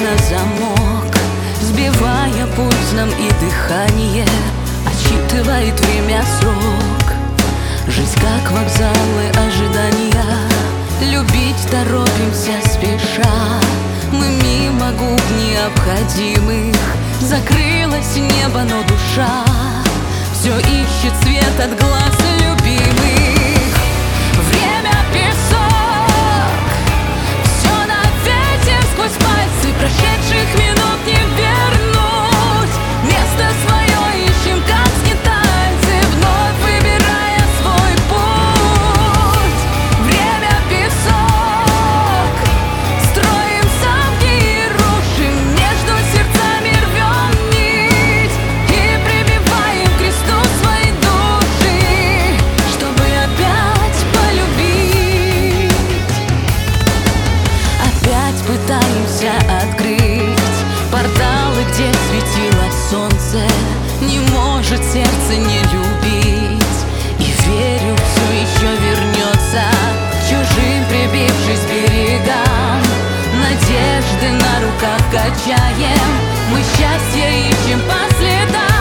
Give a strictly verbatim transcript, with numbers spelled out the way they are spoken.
на замок, сбивая пульс нам и дыхание, отсчитывает время срок. Жизнь как вокзалы ожидания, любить торопимся спеша. Мы мимо губ необходимых, закрылось небо, но душа все ищет свет от глаз любимых. Время песок, все на ветер, сквозь пальцы прошедших минут не вернуть. Место свое ищем, как скитальцы, вновь выбирая свой путь. Время песок, строим замки и рушим, между сердцами рвем нить и прибиваем к кресту свои души, чтобы опять полюбить. Опять пытаемся открыть порталы, где светило солнце. Не может сердце не любить, и верю, все еще вернется к чужим, прибившись к берегам. Надежды на руках качаем, мы счастье ищем по следам.